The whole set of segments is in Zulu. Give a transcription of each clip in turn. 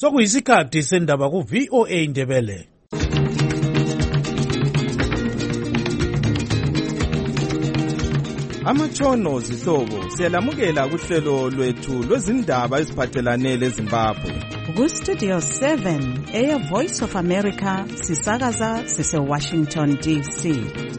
Sokuyisikhathi sendaba ku VOA Indebele. Amatshono zihlobo siyalamukela kuhlelo lwethu lwezindaba eziphathelane leZimbabwe. Ku-Studio 7 Air Voice of America sisakaza sise-Washington DC.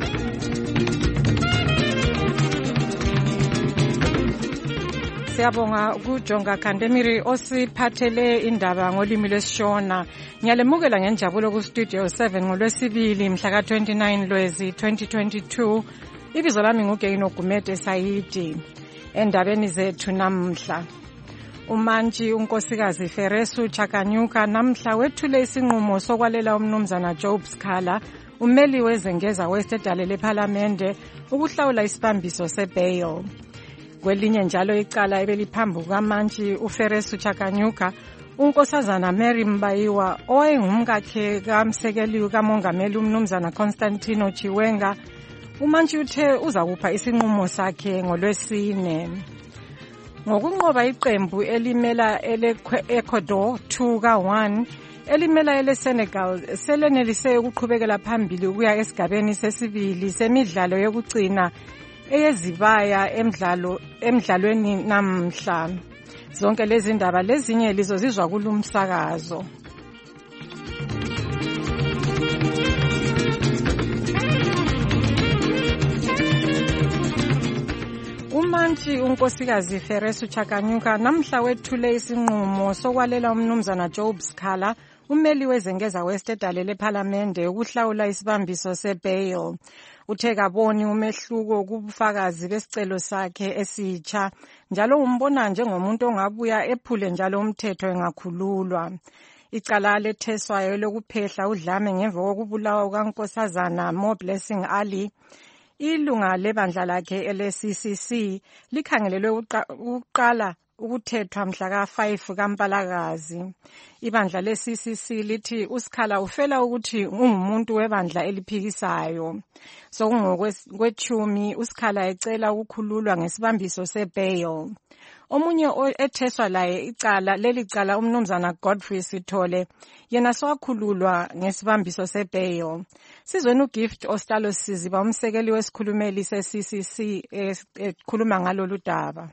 Siyabonga kuJonga Kandemiri osiphathele indaba ngolimi lwesiShona. Ngiyalemukela ngenjabulo ku-Studio 7 ngolwesibili mhla ka-29 Lwezi 2022. Ibizo lami nguGeino Gumede Sayidi. Endabeni zethu namhla, uMantshi unkosikazi Feresu Chakanyuka namhla wethule isinqumo sokwalela umnumzana Job Sikhala, ummeli wezengeza westedale lePhalamende, ukuhlawula isibambiso sebail. Kwelinye njalo icala ebeliphambi kukaMantshi uFeresu Chakanyuka, unkosazana Mary Mbayiwa owayengumkakhe kamsekeli kamongameli umnumzana Constantino Chiwenga, uMantshi uthe uzakupha isinqumo sakhe ngolwesine. Ngokunqoba iqembu elimela ele-Ecuador 2-1, elimela ele-Senegal selenelise ukuqhubekela phambili ukuya esigabeni sesibili semidlalo yokugcina eyezibaya emidlalweni namhla. Zonke lezi ndaba lezinye lizozizwa kulumsakazo. uMantshi unkosikazi Feresu Chakanyuka namhla wethule isinqumo sokwalela umnumzana Job Sikhala, ummeli wezengeza westedale lePhalamende, ukuhlawula isibambiso sebail. Uthe kaboni umehluko kubufakazi besicelo sakhe esitsha, njalo umbona njengomuntu ongabuya ephule njalo umthetho engakhululwa. Icala letheswayo lokuphehla udlame ngemva kokubulawa kukankosazana Mo Blessing Ali, ilunga lebandla lakhe LCCC likhangelelwe ukuqala ukuthethwa mhla ka-5 kaMpalakazi. Ibandla le-CCC lithi uSikhala ufela ukuthi ungumuntu webandla eliphikisayo. Sokungokwetshumi uSikhala ecela ukukhululwa ngesibambiso sebail. Omunye etheswa laye leli cala umnumzana Godfrey Sithole, yena sowakhululwa ngesibambiso sebail. Sizweni uGift Ostalo Siziba, umsekeli wesikhulumeli se-CCC, ekhuluma ngalolu daba.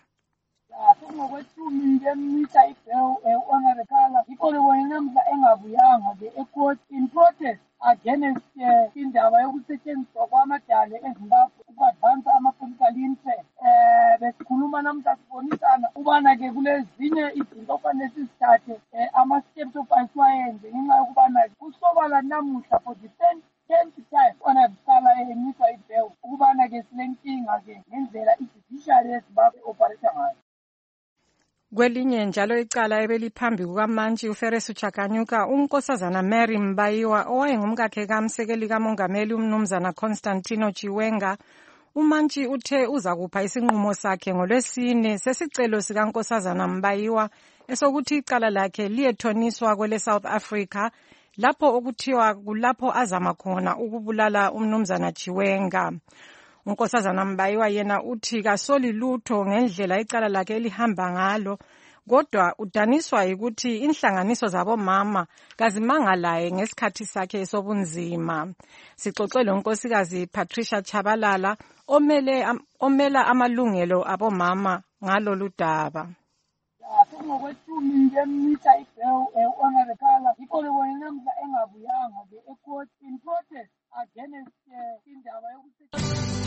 Ngokwethumi ngemisa ibail ongarekhala ikole wena engabuyanga the in protest against indaba yokusetshenziswa kwamadale eZimbabwe ukwadvansa ama-political interest. Besikhuluma namhla sibonisana ubana ke kulezinye izinto ofanele sizithathe ama-steps ofasiwayenze ngenxa yokubana kusobala namuhla for the 10th time onazikhala enyiswa ibail ukubana ke silenkinga ke ngendlela i-judiciary yeZimbabwe operate ngayo. Kwelinye njalo icala ebeliphambi kukaMantshi uFeresu Chakanyuka, unkosazana Mary Mbayiwa owayengumkakhe kamsekeli kamongameli umnumzana Constantino Chiwenga, uMantshi uthe uzakupha isinqumo sakhe ngolwesine sesicelo sikankosazana Mbayiwa esokuthi icala lakhe liyethoniswa kwele South Africa, lapho okuthiwa kulapho azama khona ukubulala umnumzana Chiwenga. Unkosazana Mbayiwa yena uthi kasoli lutho ngendlela icala lakhe elihamba ngalo, kodwa udaniswa ukuthi inhlanganiso zabomama kazimangalaye ngesikhathi sakhe sobunzima. Sixoxele unkosikazi Patricia Chabalala omela amalungelo abomama ngalolu daba. Ngokwethumi ngemisa ibail ongarekhala ikole wena engabuyanga the in protest against indaba yokusetshenziswa.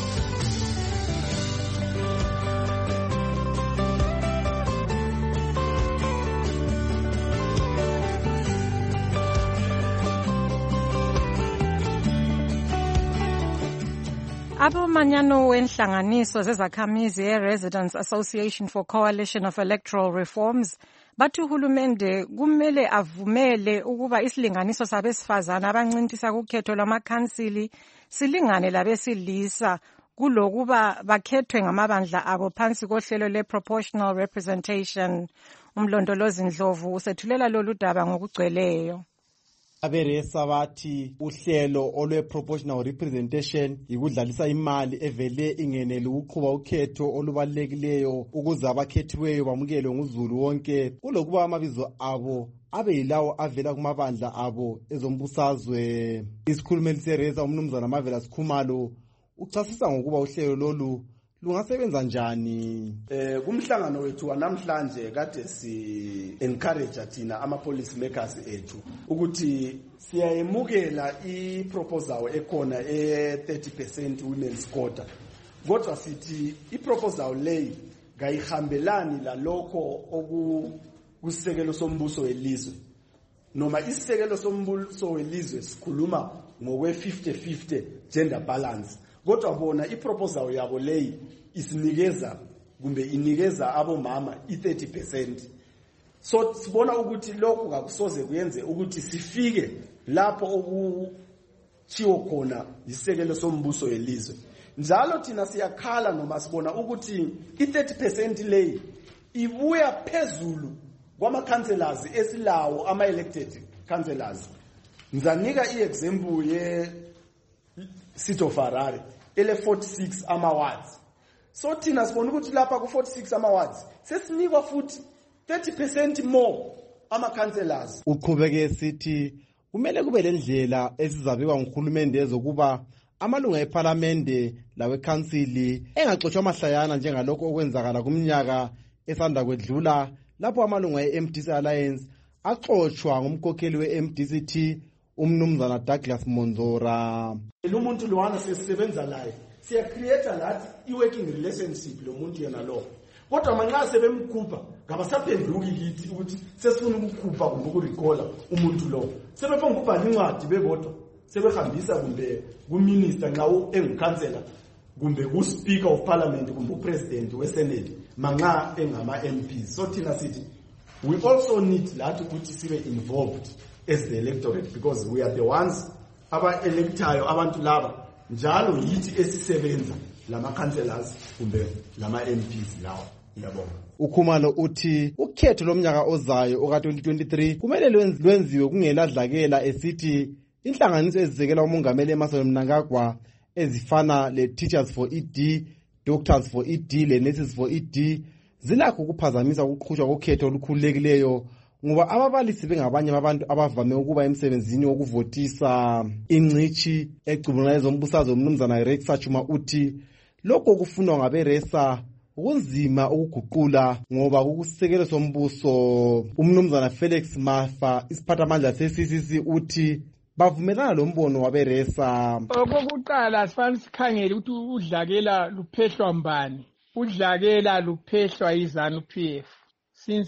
Abomanyano wenhlanganiso zezakhamizi ye-Residents Association for Coalition of Electoral Reforms bathi uhulumende kumele avumele ukuba isilinganiso sabesifazana abancintisa kukhetho lwamakhansili silingane labesilisa kulokuba bakhethwe ngamabandla abo phansi kohlelo le-proportional representation. Umlondolozi Ndlovu usethulela lolu daba ngokugcweleyo. Aberesa bathi uhlelo olwe-proportional representation ikudlalisa imali evele ingenele ukuqhuba ukhetho olubalulekileyo ukuze abakhethiweyo bamukelwe nguzulu wonke kulokuba amabizo abo abe yilawo avela kumabandla abo ezombusazwe. Isikhulumeli sereza umnumzana Marvelous Khumalo uchasisa ngokuba uhlelo lolu lungasebenza njani. Kumhlangano wethu wanamhlanje kade si encourage thina ama policy makers ethu ukuthi siyayemukela iproposal ekhona 30% women's quota. Kodwa sithi iproposal leyi ngayihambelani lalokho kusekelo sombuso welizwe. Noma isekelo sombuso welizwe sikhuluma ngokwe 50-50 gender balance. Kodwa bona iproposal yabo leyi isinikeza kumbe inikeza abomama i30%. So sibona ukuthi lokho kakusoze kuyenze ukuthi sifike lapho okuchiwo khona isekelo sombuso welizwe. Njalo thina siyakhala noma sibona ukuthi i30% leyi ibuya phezulu kwama councillors esilawo ama elected councillors. Ngizanika iexample ye City of Harare ele 46 ama wards. So thina sibona ukuthi lapha ku 46 ama wards sesinikwa futhi 30% more ama councillors. Uqhubeke sithi kumele kube lendlela esizabekwa nguhulumende ezokuba amalunga eParliament lawe council engaxoshwa amahlayana njengalokho okwenzakala kumnyaka esanda kwedlula lapho amalunga eMDC Alliance axoshwa ngumkhokheli weMDCT umnumzana Douglas Monzora. Lo muntu lowana sesebenza laye siya create that working relationship lo muntu yena lo. Kodwa manje sebemkhupha ngabasaphenduki kithi ukuthi sesifuna ukukhupha kumbe ukurecalla umuntu lo. Sebefuna ukubhala incwadi bebodwa sebehambisa kumbe kuminister nxa engukhansela kumbe ku-speaker of parliament kumbe upresident wesenate manxa engama MPs. So thina sithi we also need lathi ukuthi sibe involved as the electorate because we are the ones aba-electayo abantu laba njalo yithi esisebenza lama councillors kumbe lama MPs lawo. Ngiyabonga. Ukhumalo uthi ukhetho lomnyaka ozayo oka-2023 kumele lwenziwe kungeladlakela esithi inhlanganiso ezisekela umongameli eMarcel Mnangagwa ezifana le-Teachers for ED, Doctors for ED, le-Nurses for ED zilakho ukuphazamisa ukuqhutshwa kokhetho olukhululekileyo ngoba ababalisi bengabanye abantu abavame ukuba emsebenzini wokuvotisa. Ingcichi ecubungula ezombusazwe umnumzana Rex Sachuma uthi lokho kufunwa ngaberesa kunzima ukuguqula ngoba kukusekelo sombuso. Umnumzana Felix Mafa isiphathamandla se-CCC uthi bavumelana lo mbono waberesa. Okokuqala sifanele sikhangele ukuthi udlakela luphehlwa mbani. Udlakela luphehlwa yiZANU-PF. Since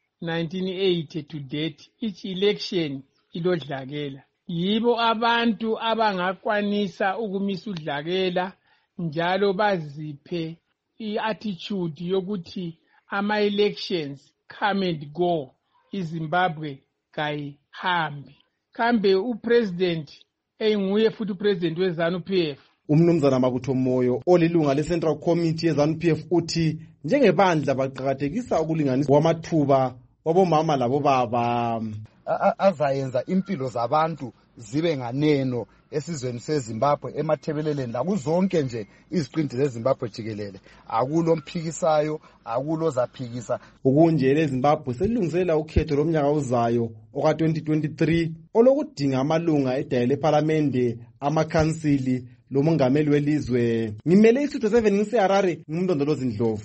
1980 to date, each election ilodlakela. Yibo abantu abangakwanisa ukumisa udlakela njalo baziphe i-attitude yokuthi ama-elections come and go, iZimbabwe kayihambi. Kambe upresident enguye futhi upresident weZANU-PF. Umnumzana Mabutho Moyo olilunga le-Central Committee yeZANU-PF uthi njengebandla baqhakathekisa ukulinganisa kwamathuba wabomama labobaba. Azayenza impilo zabantu zibe nganeno esizweni seZimbabwe emathebeleleni lakuzonke nje iziqinti zeZimbabwe jikelele. Akulo mphikisayo, akulo zaphikisa. Ukunje leZimbabwe selungiselela ukhetho lomnyaka ozayo oka-2023 olokudinga amalunga edayile eParliament, amakhansili lomongameli welizwe. Ngimele isutho 7 ngiseHarare ngumndondolozi Ndlovu.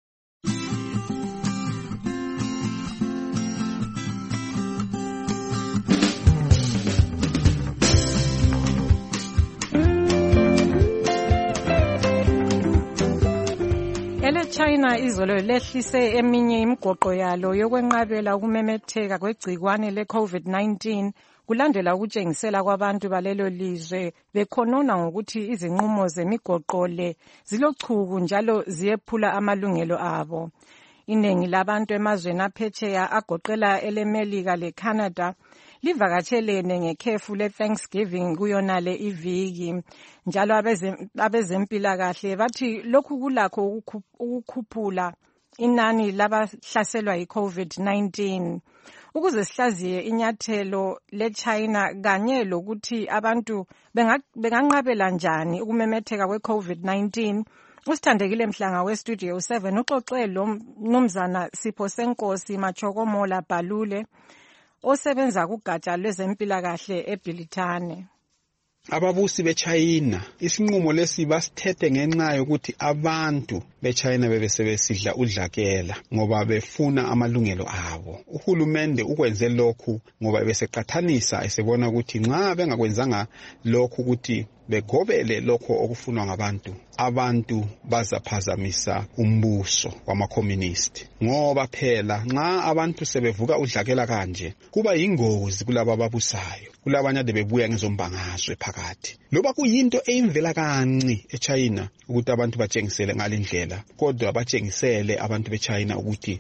China izolo lehlise eminye imigoqo yalo yokwenqabela ukumemetheka kwegcikwane le-COVID-19 kulandela ukutshengisela kwabantu balelo lizwe bekhonona ngokuthi izinqumo zemigoqo le zilochuku njalo ziyephula amalungelo abo. Iningi labantu emazweni aphetsheya agoqela eleMelika leCanada livakatshelene ngekhefu le-Thanksgiving kuyonale iviki. Njalo abezempilakahle bathi lokhu kulakho ukukhuphula inani labahlaselwa yi-COVID-19. Ukuze sihlaziye inyathelo leChina kanye lokuthi abantu benganqabela njani ukumemetheka kwe-COVID-19, usithandekile Mhlanga weStudio 7 uxoxe lo mnumzana Sipho Senkosi Machokomola Bhalule osebenza kugatsha lwezempilakahle eBilitane. Ababusi beChina isinqumo lesi basithethe ngenxa yokuthi abantu beChina bebesebesidla udlakela ngoba befuna amalungelo abo. Uhulumende ukwenze lokhu ngoba beseqathanisa esebona ukuthi nxa bengakwenzanga lokhu ukuthi begobele lokho okufunwa ngabantu, abantu bazaphazamisa umbuso wama-communist. Ngoba phela nxa abantu sebevuka udlakela kanje kuba yingozi kulabo ababusayo, kulabanye ade bebuya ngezombangazwe phakathi. Loba kuyinto eyimvela kanci eChina ukuthi abantu batshengisele ngalindlela, kodwa batshengisele abantu beChina ukuthi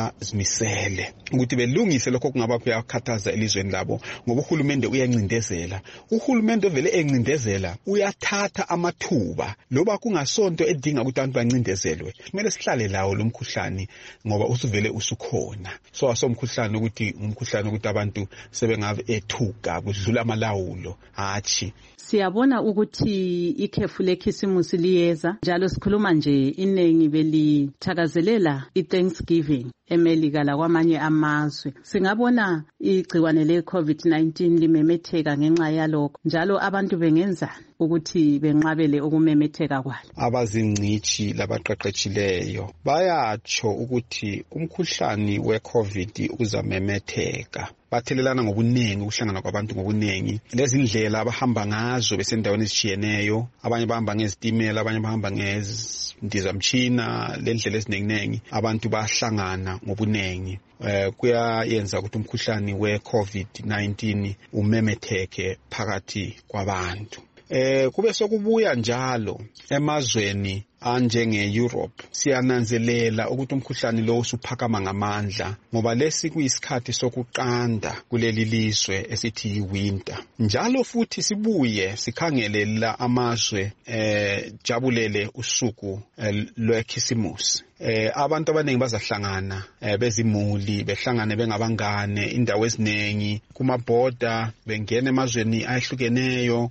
bazimisele ukuthi belungise lokho kungaba kuyakhathaza elizweni labo ngoba uhulumende uyancindezela. Uhulumende vele encindezela uyathatha amathuba loba kungasonto edinga ukuthi abantu bancindezelwe. Kumele sihlale lawo lo mkhuhlane ngoba usuvele usukhona. So asomkhuhlane ukuthi umkhuhlane ukuthi abantu sebengave ethuka kudlula amalawulo hathi. Siyabona ukuthi ikhefu lekhisimusi liyeza njalo sikhuluma nje inengi belithakazelela iThanksgiving eMelika lakwamanye amazwe. Singabona igciwane leCovid-19 limemetheka ngenxa yalokho njalo abantu bengenzani ukuthi benqabele ukumemetheka kwalo. Abazingcithi labaqeqetshileyo bayatsho ukuthi umkhuhlane weCovid uzamemetheka. Bathelelana ngobuningi, ukuhlangana kwabantu ngobuningi. Lezi ndlela abahamba ngazo besendaweni ezitshiyeneyo, abanye bahamba ngezitimela, abanye bahamba ngezindizamtshina, lendlela ezinenginengi, abantu bahlangana ngobuningi. Kuyayenza ukuthi umkhuhlane weCovid-19 umemetheke phakathi kwabantu. Kube sokubuya njalo emazweni anjenge-Europe siyananzelela ukuthi umkhuhlane lo usuphakama ngamandla ngoba lesi kuyisikhathi sokuqanda kuleli lizwe esithi winter. Njalo futhi sibuye sikhangele la amazwe jabulele usuku lwekhisimusi. Abantu abaningi bazahlangana bezimuli, behlangane bengabangane indawo eziningi kumabhoda, bengena emazweni ayehlukeneyo.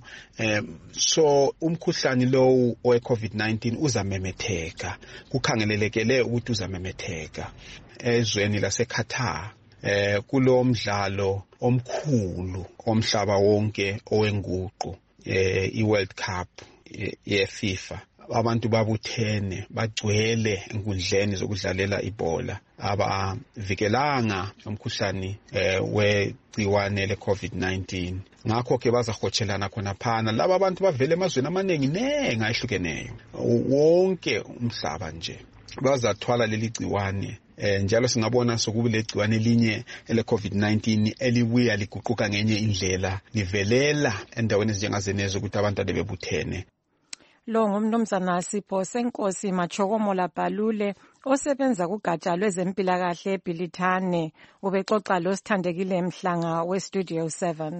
So umkhuhlane lo we-COVID-19 uzamemetheka, kukhangelelekele ukuthi uzamemetheka ezweni laseQatar. Kulo mdlalo omkhulu omhlaba wonke owenguqu, iWorld Cup yeFIFA. Abantu babuthene bagcwele enkundleni zokudlalela ibhola, abavikelanga umkhuhlane wegciwane leCovid-19. Ngakho ke bazahotshelana khona phana. Laba abantu bavele emazweni amaningi nengi ayehlukeneyo, wonke umhlaba nje bazathwala leli gciwane. Njalo singabona sokubile gciwane elinye ele-COVID-19 elibuya liguquka ngenye indlela, livelela endaweni ezinjengazenezo ukuthi abantu ade bebuthene. Lo ngumnumzana Sipho Senkosi Machokomola Balule osebenza kugatsha lwezempilakahle eBilitane, ubexoxa lo Sithandekile Mhlanga weStudio 7.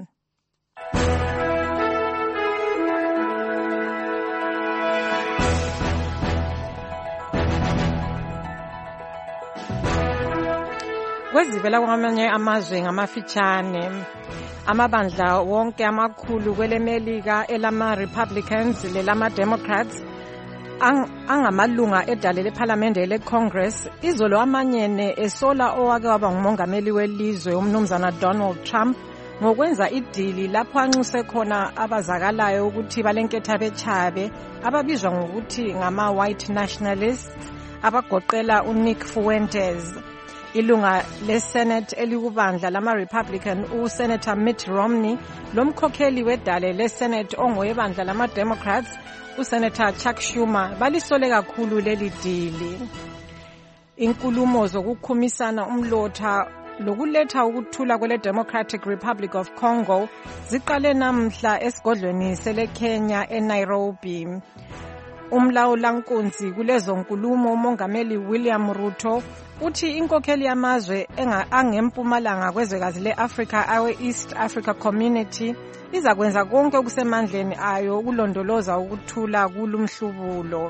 Kwezivela kwamanye amazwe ngamafitshane, amabandla wonke amakhulu kwelemelika elama-Republicans lelama-Democrats angamalunga edale lePhalamende leCongress izolo amanyene esola owake waba ngumongameli welizwe umnumzana Donald Trump ngokwenza idili lapho anxuse khona abazakalayo ukuthi balenketha bechabe ababizwa ngokuthi ngama-white nationalists abagoqela uNick Fuentes. Ilunga leSenate elikubandla lama-Republican uSenator Mitt Romney lomkhokheli wedale leSenate ongowebandla lama-Democrats uSenator Chuck Schumer balisole kakhulu leli dili. Inkulumo zokukhumisana umlotha lokuletha ukuthula kwele Democratic Republic of Congo ziqale namhla esigodlweni seleKenya eNairobi. Umlawulankunzi kulezo nkulumo umongameli William Ruto uthi inkokheli yamazwe angempumalanga kwezwekazi leAfrica awe-East Africa Community izakwenza konke okusemandleni ayo ukulondoloza ukuthula kulumhlubulo.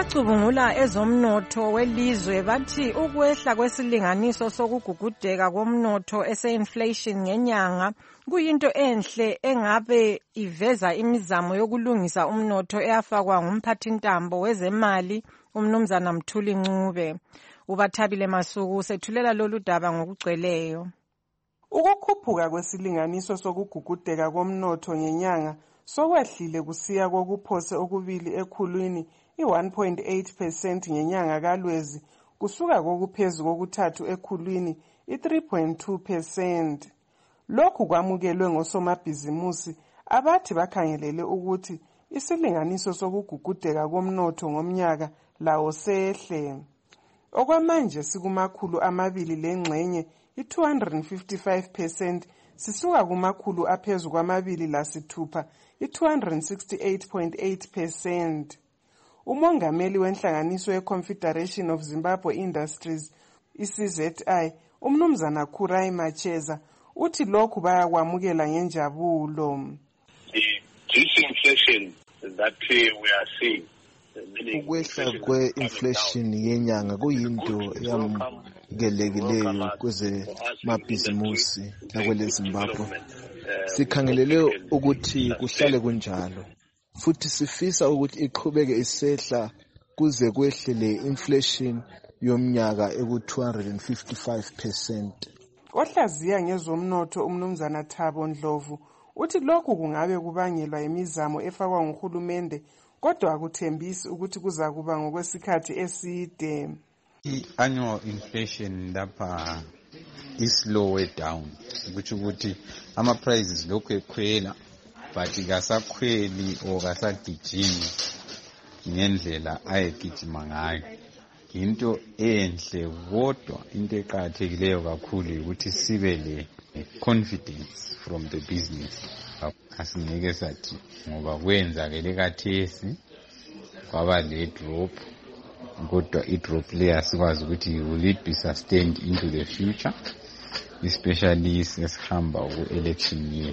Abacubungula ezomnotho welizwe bathi ukwehla kwesilinganiso sokugugudeka komnotho ese-inflation ngenyanga kuyinto enhle engabe iveza imizamo yokulungisa umnotho eyafakwa ngumphathintambo wezemali uMnumzana Mthuli Ncube. UBathabile Masuku sethulela lolu daba ngokugcweleyo. Ukukhuphuka kwesilinganiso sokugugudeka komnotho ngenyanga sokwehlile kusiya kokuphose okubili ekhulwini i-1.8% ngenyanga kaLwezi kusuka kokuphezu kokuthathu ekhulwini i-3.2%. Lokhu kwamukelwe ngosomabhizimusi abathi bakhangelele ukuthi isilinganiso sokugugudeka komnotho ngomnyaka lawo sehle. Okwamanje sikumakhulu amabili lengxenye i-255% sisuka kumakhulu aphezu kwamabili lasithupha i-268.8%. Umongameli wenhlanganiso ye-Confederation of Zimbabwe Industries, i-CZI, uMnumzana Kurai Macheza, uthi lokhu bayakwamukela ngenjabulo. Disinflation that we are seeing. Ukwehla kwe-inflation yenyanga kuyinto yamukelekileyo kwezemabhizimusi lakwele Zimbabwe. Sikhangelele ukuthi kuhlale kunjalo. Futhi sifisa ukuthi iqhubeke isehla kuze kwehlele inflation yomnyaka eku-255%. Ohlaziya ngezomnotho uMnumzana Thabo Ndlovu uthi lokhu kungabe kubangelwa imizamo efakwa nguhulumende kodwa akuthembisi ukuthi kuza kuba ngokwesikhathi eside. I-annual inflation lapha is-lower down ukuthi ama-prices lokhu ekhwela but kasakhweli or kasagijimi ngendlela ayegijima ngayo. Into enhle kodwa into eqakathekileyo kakhulu ukuthi sibe le confidence from the business. Asingeke sathi ngoba kwenzakele kathesi kwaba le drop kodwa i-drop le asikwazi ukuthi will it be sustained into the future, especially sesihamba ku-election year.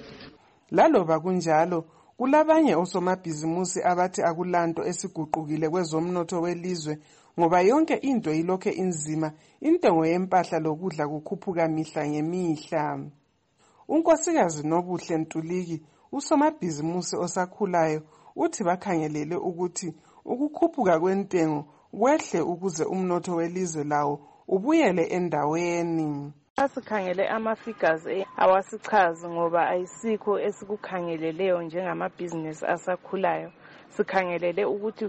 Laloba kunjalo kulabanye osomabhizimusi abathi akulanto esiguqukile kwezomnotho welizwe ngoba yonke into ilokhe inzima, intengo yempahla lokudla kukhuphuka mihla ngemihla. Unkosikazi Nobuhle Ntuliki, usomabhizimusi osakhulayo, uthi bakhangelele ukuthi ukukhuphuka kwentengo kwehle ukuze umnotho welizwe lawo ubuyele endaweni. Asikhangele ama-figures awasichazi ngoba ayisikho esikukhangeleleyo njengamabhizinesi asakhulayo. Sikhangelele ukuthi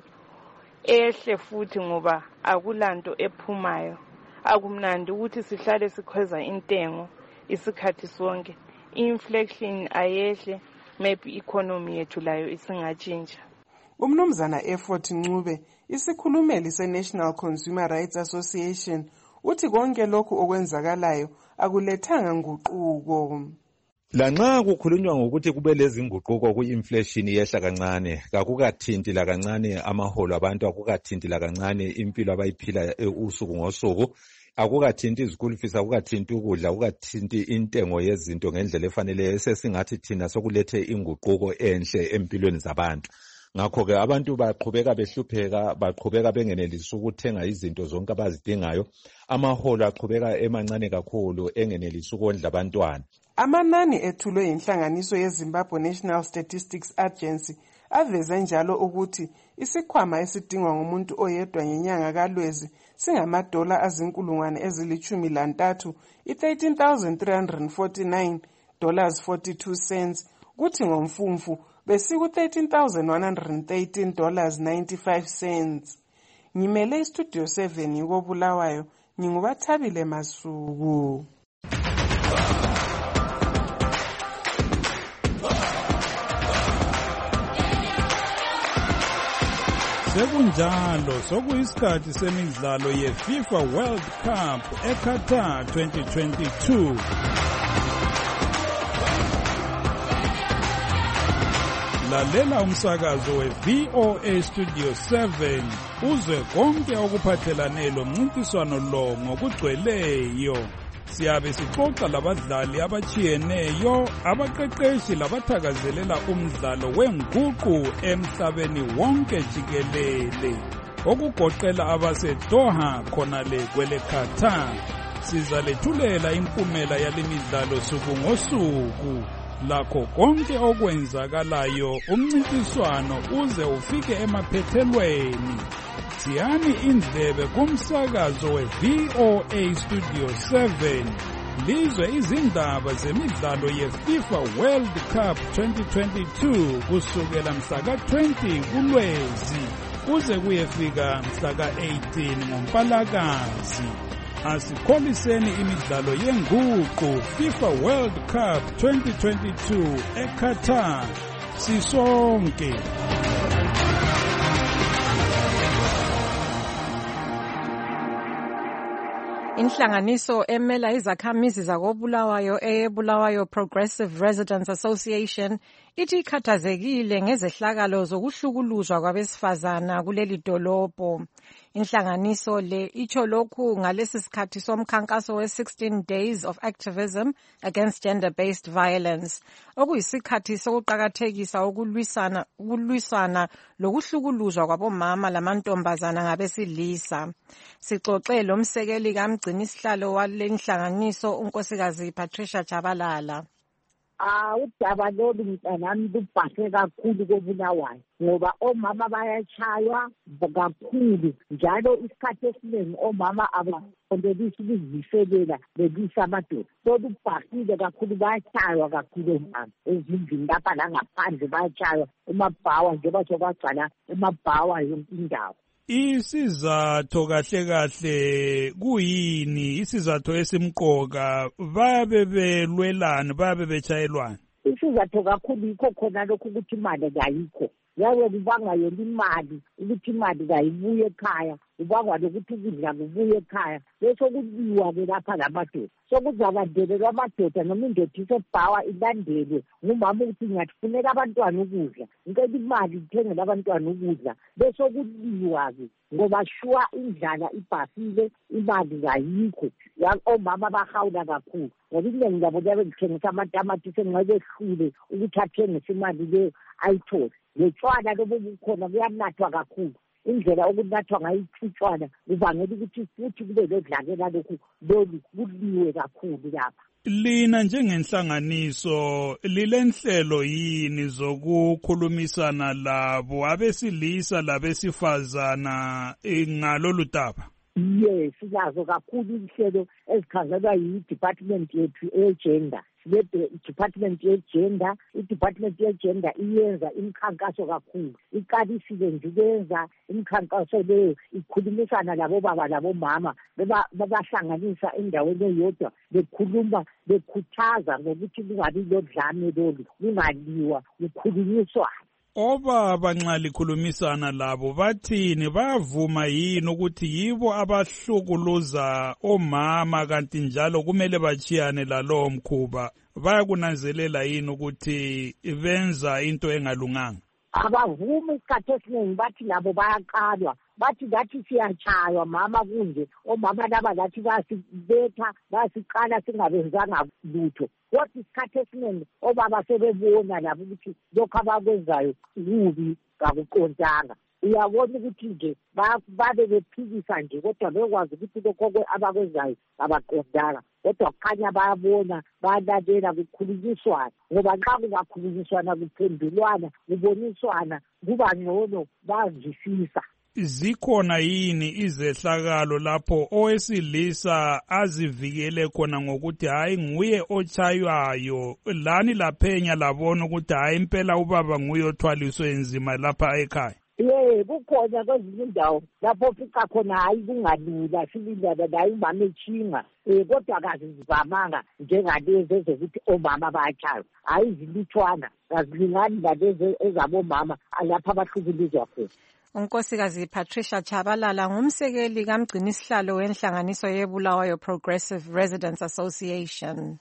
ehle futhi ngoba akulanto ephumayo. Akumnandi ukuthi sihlale sikhweza intengo isikhathi sonke. Inflation ayehle, maybe economy yethu layo isingatshintsha. UMnumzana Effort Ncube, isikhulumeli se-National Consumer Rights Association, uthi konke lokhu okwenzakalayo akulethanga nguquko. Lanxa kukhulunywa ngokuthi kube lezinguquko ku-inflation yehla kancane, kakukathinti la kancane amaholo abantu, akukathinti la kancane impilo abayiphila usuku ngosuku, akukathinti izikulu fees, akukathinti ukudla, akukathinti intengo yezinto ngendlela efanele. Sesingathi thina sokulethe inguquko enhle empilweni zabantu. Ngakho-ke abantu baqhubeka behlupheka, baqhubeka bengenelisi ukuthenga izinto zonke abazidingayo. Amaholo aqhubeka emancane kakhulu, engenelisi ukondla abantwana. Amanani ethulwe yinhlanganiso yeZimbabwe National Statistics Agency aveze njalo ukuthi isikhwama esidingwa ngumuntu oyedwa ngenyanga kaLwezi singamadola azinkulungwane ezili-13, $13,349.42, kuthi ngomfumfu besiku-$13,113.95. Ngimele istudio 7 yikobulawayo, ngingubathabile Masuku. Sekunjalo sokuyisikhathi semidlalo yeFIFA World Cup eQatar 2022. Lalela umsakazo we-VOA Studio 7 uzwe konke okuphathelane lomncintiswano lo ngokugcweleyo. Siyabe sixoxa labadlali abachiyeneyo, abaqeqeshi labathakazelela umdlalo wenguqu emhlabeni wonke jikelele. okugoqela abaseDoha khonale kwele Qatar. Sizalethulela impumela yalemidlalo suku ngosuku lakho konke okwenzakalayo umncintiswano uze ufike emaphethelweni. Siyani indlebe kumsakazo we-VOA Studio 7 lizwe izindaba zemidlalo yeFIFA World Cup 2022 kusukela mhla ka-20 kuLwezi kuze kuyefika mhla ka-18 ngoMpalakazi. Asikholiseni imidlalo yenguqu FIFA World Cup 2022 eQatar sisonke. Inhlanganiso emela izakhamizi zakoBulawayo eBulawayo Progressive Residents Association ithi ikhathazekile ngezehlakalo zokuhlukuluzwa kwabesifazana kuleli dolobho. Inhlanganiso le itsho lokhu ngalesi sikhathi somkhankaso we-16 Days of Activism Against Gender-Based Violence, okuyisikhathi sokuqakathekisa ukulwisana lokuhlukuluzwa kwabomama lamantombazana ngabesilisa. Sixoxe lomsekeli kamgcinisihlalo wale nhlanganiso unkosikazi Patricia Chabalala. Udaba lolu mntanami lubhase kakhulu koBulawayo ngoba omama bayatshaywa kakhulu njalo isikhathi esiningi omama abaqondelisi ukuziselela belisa amadoda. Lubhasile kakhulu, bayatshaywa kakhulu omama ezindlini lapha langaphandle bayatshaywa emabhawa njengoba sokwagcwala emabhawa yonke indawo. Isizathu kahle kuyini? Isizathu esimqoka babe belwelana, babe betshayelwana. Isizathu kakhulu yikho khona lokhu ukuthi imali kayikho. Yawe kubanga yona imali ukuthi imali kayibuye ekhaya, kubangwa lokuthi ukudla kubuye ekhaya, bese kubiwa-ke lapha lamadoda. Sokuzalandelelwa amadoda noma indoda isebhawa ilandelwe ngumama ukuthi ngiyafuneka abantwana ukudla, ngicela imali ngithengele abantwana ukudla, bese kuliwa-ke ngoba shuwa indlala ibhasile, imali kayikho. Omama bahawula kakhulu ngoba inengi labo liyabe lithengisa amatamatisi engabehlule ukuthi athengise imali leyo ayithole. Lotshwala lobo bukhona buyanathwa kakhulu. Indlela okunathwa ngayo utshwala kubangela ukuthi futhi kube lodlakela lokhu lolu kuliwe kakhulu lapha. Lina njengenhlanganiso lilenhlelo yini zokukhulumisana labo abesilisa labesifazana ngalolu daba? Yes, silazo kakhulu inhlelo ezikhangelwa yi-department yethu e-gender. Department ye-gender, i-department ye-gender iyenza imikhankaso kakhulu. Iqalisile nje ukwenza imikhankaso leyo ikhulumisana labobaba labomama, babahlanganisa endaweni eyodwa, bekhuluma bekhuthaza ngokuthi kungabi lodlame lolu, kungaliwa, kukhulunyiswana. Obaba nxa likhulumisana labo bathini? Bayavuma yini ukuthi yibo abahlukuluza omama kanti njalo kumele bachiyane lalowo mkhuba? Bayakunanzelela yini ukuthi benza into engalunganga? Abavumi isikhathi esiningi bathi labo bayaqalwa, bathi lathi siyatshaywa mama kunje, omama laba lathi bayasibetha, bayasiqala singabenzanga lutho. Kodwa isikhathi esiningi obaba sebebona labo ukuthi lokhu abakwenzayo kubi kakuqondanga. Uyabona ukuthi nje babe bephikisa nje kodwa bekwazi ukuthi lokho abakwenzayo abaqondanga. Kodwa kukhanya bayabona, bayalalela, kukhulunyiswana. Ngoba nxa kungakhulunyiswana, kuphendulwana, kuboniswana, kuba ngcono, bazwisisa. Zikhona yini izehlakalo lapho owesilisa azivikele khona ngokuthi hayi nguye otshaywayo, lani laphenya labona ukuthi hayi impela ubaba nguye othwaliswe nzima lapha ekhaya? Kukhona kwezinye indawo lapho fica khona hayi kungalula, silindana naye umama etshinga. Kodwa kazivamanga njengalezi ezokuthi omama bayatshaywa. Hayi zilutshwana, kazilingani lalezi ezabomama lapha abahlukuluzwa khona. Unkosikazi Patricia Chabalala ngumsekeli kamgcinisihlalo wenhlanganiso yeBulawayo Progressive Residents Association.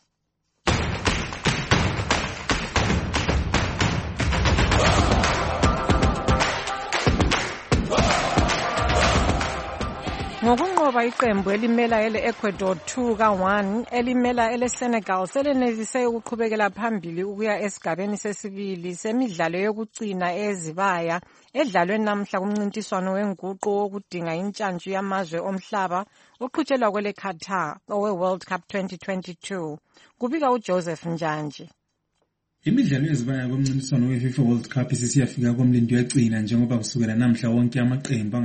Njengoba iqembu elimela ele-Ecuador 2-1 elimela ele-Senegal selenelise ukuqhubekela phambili ukuya esigabeni sesibili semidlalo yokugcina ezibaya edlalwe namhla kumncintiswano wenguqu wokudinga intshantshu yamazwe omhlaba oqhutshelwa kwele Qatar owe-World Cup 2022. Kubika uJoseph Njanji. Imidlalo yezibaya komncintiswano we-FIFA World Cup isiyafika komlindo yagcina njengoba kusukela namhla wonke amaqembu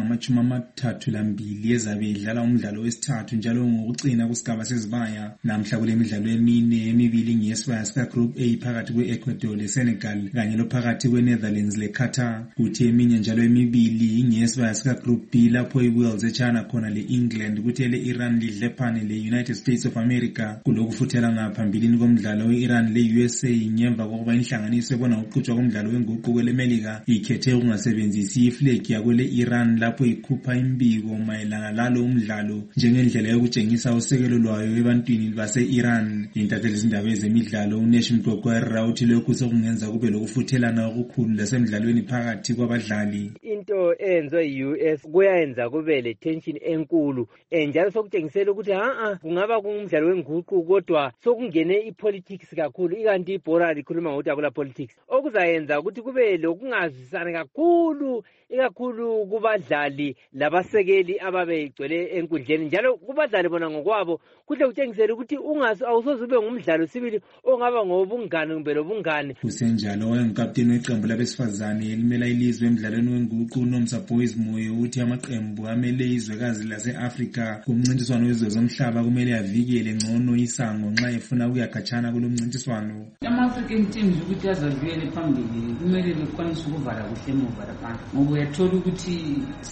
angama-32 ezabe idlala umdlalo wesithathu njalo ngokucina kusigaba sezibaya. Namhla kule midlalo emibili ngeyesibaya sika-Group A phakathi kwe-Ecuador le-Senegal kanye lophakathi kwe-Netherlands le-Qatar, kuthi eminye njalo emibili ngeyesibaya sika-Group B lapho i-Wales echana khona le-England, kuthi ele-Iran lidlephane le-United States of America. Kulokufuthela ngaphambilini komdlalo we-Iran le-USA ngemva kokuba inhlanganiso ebona uqhutshwa komdlalo wenguqu kwele-Melika ikhethe ukungasebenzisi iflegi yakwele Iran lapho ikhupha imbiko mayelana lalo umdlalo njengendlela yokutshengisa usekelo lwayo ebantwini base-Iran. Intatheli zindaba ezemidlalo uNesh Mgqokwera uthi lokhu sokungenza kube lokufuthelana okukhulu lasemidlalweni phakathi kwabadlali. Into enziwe yi-US kuyayenza kube le-tension enkulu njalo sokutshengisela ukuthi kungaba kumdlalo wenguqu kodwa sokungene i-politics kakhulu, ikanti ibhora likhuluma ngokuthi akula politics, okuzayenza ukuthi kube lokungazwisani kakhulu ikakhulu kubadlali labasekeli ababegcwele enkundleni, njalo kubadlali bona ngokwabo kuhle kutshengisela ukuthi awusoze ube ngumdlalo sibili ongaba ngobungane kumbe lobungane. Kusenjalo ongikapteni weqembu labesifazane elimela ilizwe emdlalweni wenguqu uNomsa Boys Moyo uthi amaqembu amele izwekazi lase-Afrika kumncintiswano wezwe zomhlaba kumele avikele ngcono isango nxa efuna ukuyakhatshana kulo mncintiswano. Ama-African teams ukuthi azaviyele phambili kumele bekwanise ukuvala kuhle emuva lapha, ngoba uyathola ukuthi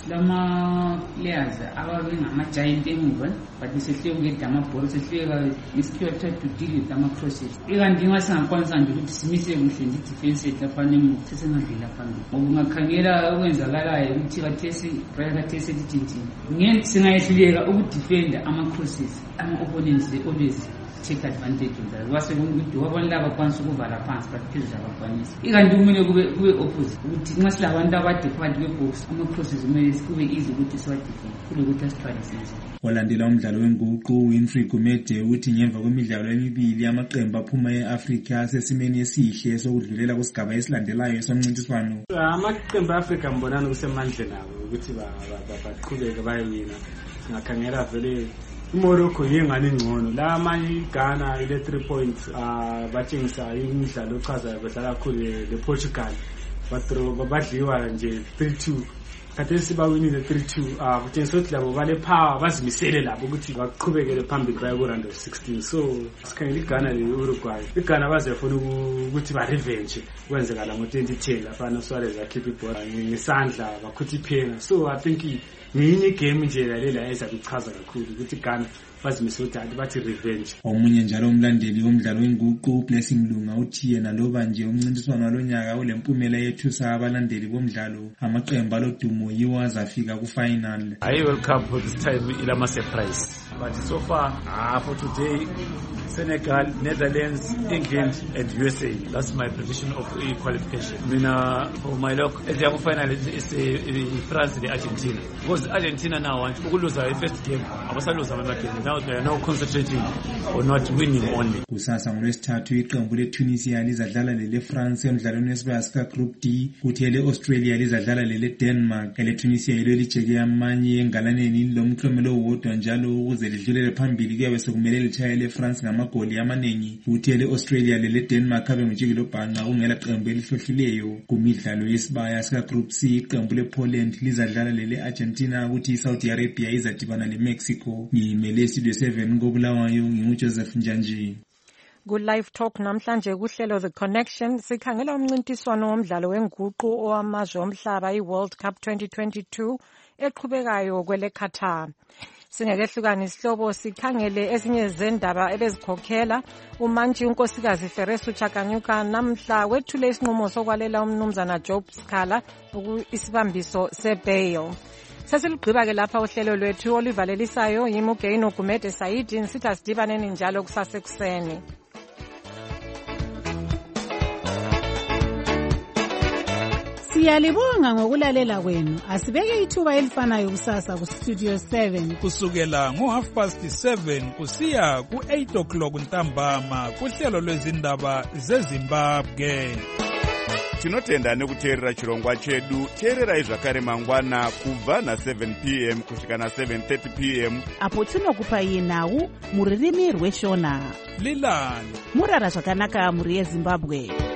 silama-players ababengama-giant emuva but sehleke ukuyeda amabholo, sehleka isikhiwa kuthiwa to deal with ama-crosses. Ikanti nxa singakwanisa nje ukuthi simise kuhle nje i-defense yethu laphana emuva sesengadlula phambili, ngoba ungakhangela okwenzakalayo ukuthi kathesi lithi singayehluleka ukudefenda ama-crosses, ama-opponents they always take advantage of that. Wase ukuthi wabona laba kwanisa ukuvala phansi but phezulu abakwanisi. Ikanti kumele kube opposite ukuthi nxa silabantu abade phakathi kwebox ama-crosses kumele kube easy ukuthi siwadefend kulokuthi asithwale senze. Olandela umdlalo wenguqu Winfrey Gumede uthi ngemva kwemidlalo emibili amaqembu aphuma e-Afrika asesimeni esihle sokudlulela kusigaba esilandelayo somncintiswano. Amaqembu e-Afrika mbonana kusemandleni abo ukuthi baqhubeke bayewina. Singakhangela vele iMorocco yengane ngcono la amanye iGhana ile 3 points batshengisa imidlalo ochazayo badlala kakhulu lePortugal badliwa nje 3-2 khathesi bawinile 3-2 kutshengisa ukuthi labo bale power bazimisele labo ukuthi baqhubekele phambili baye ku round of 16. So sikhangela iGhana le-Uruguay, iGhana bazefuna ukuthi ba-revenge kwenzekala ngo-2010 lafana Suarez akhipha ibhola ngesandla bakhutha iphenga. So I think ngenye game nje lalela ezakuchaza kakhulu ukuthi Ghana bazimisele ukuthi bathi revenge. Omunye njalo umlandeli womdlalo wenguqu Blessing Lunga uthi yena loba nje umncintiswano walonyaka ulempumela yethusa abalandeli bomdlalo amaqembu alodumo yiwo azafika ku-final. World Cup this time ilama surprise, but so far for today Senegal, Netherlands, England and USA. That's my prediction of qualification. For my luck, the final is France and Argentina. Because Argentina now want to lose their first game. Now they are now concentrating on not winning only. Kusasa ngolwesithathu iqembu le-Tunisia lizadlala lele-France emdlalweni wesibaya sika-Group D, kuthi ele-Australia lizadlala lele-Denmark. Ele-Tunisia yilo lijeke amanye engalaneni lomklomelo owodwa njalo ukuze lidlulele phambili kuyabe sekumele lichaye le-France ngamagoli amaningi, kuthi ele-Australia lele-Denmark abe ngujikelo bhanqa kungela qembu elihlohlileyo. Kumidlalo yesibaya sika-Group C iqembu le-Poland lizadlala lele-Argentina, kuthi i-Saudi Arabia izadibana le-Mexico. Ngimele iStudio 7 koBulawayo nginguJoseph Njanji. Ku-Live Talk namhlanje kuhlelo The Connection sikhangela umncintiswano womdlalo wenguqu owamazwe omhlaba i-World Cup 2022 eqhubekayo kwele Qatar. Singekehlukana isihlobo sikhangele ezinye zendaba ebezikhokhela umantshi unkosikazi Feresu Chakanyuka namhla wethule isinqumo sokwalela umnumzana Job Skhala isibambiso sebail. Sesilugqiba ke lapha uhlelo lwethu oluvalelisayo yimi uGaino Gumede Saidi nsithi asidibaneni njalo kusasekuseni. Siyalibonga ngokulalela kwenu. Asibeke ithuba elifanayo kusasa ku Studio 7 kusukela ngo7:30 kusiya ku8 ntambama kuhlelo lwezindaba zeZimbabwe. Tinotenda nekuteerera chirongwa chedu. Teererai zvakare mangwana kubva na7 p.m. kusvika na7:30 p.m. apo tinokupai nhau muririmi rweshona. Lilani murara zvakanaka muri yeZimbabwe.